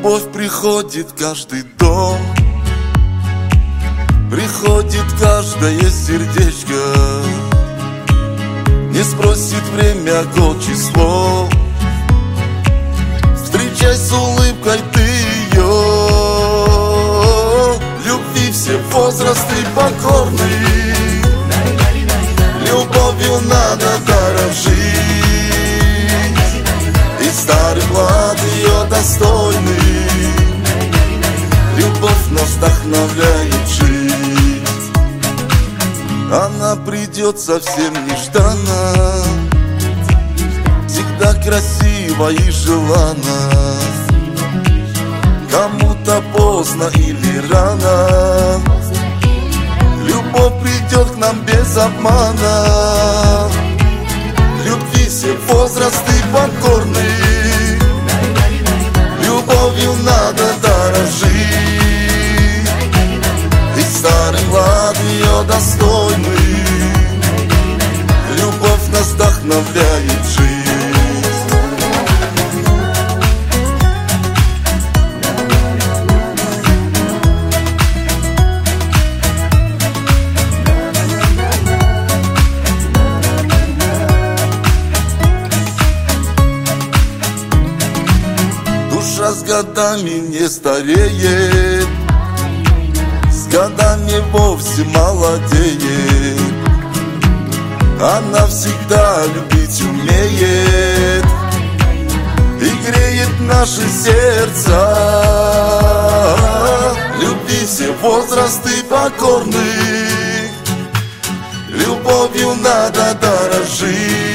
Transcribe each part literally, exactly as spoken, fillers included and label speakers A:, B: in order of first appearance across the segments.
A: Любовь приходит в каждый дом, приходит каждое сердечко, не спросит время, год, число. Встречай с улыбкой ты ее. Любви все возрасты покорны, любовью надо дорожить, и старый млад ее достойный. Любовь нас вдохновляет жить. Она придет совсем нежданно, всегда красиво и желанно. Кому-то поздно или рано, любовь придет к нам без обмана. Любви все возрасты покорны, любовью надо дорожить, и старый млад ее достойный. Любовь нас вдохновляет жить. Душа с годами не стареет, с годами вовсе молодеет. Она всегда любить умеет и греет наши сердца. Любви все возрасты покорны, любовью надо дорожить,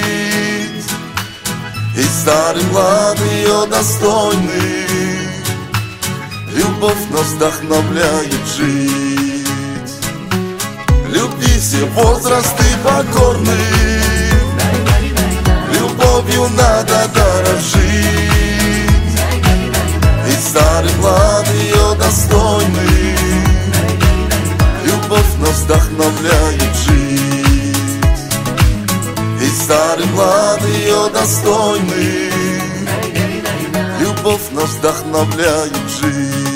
A: и старый млад ее достойный. Любовь нас вдохновляет жить. Любви все возрасты покорны, любовью надо дорожить, и старый млад ее достойный. Любовь нас вдохновляет жить, и старый млад ее достойный. Любовь нас вдохновляет жить.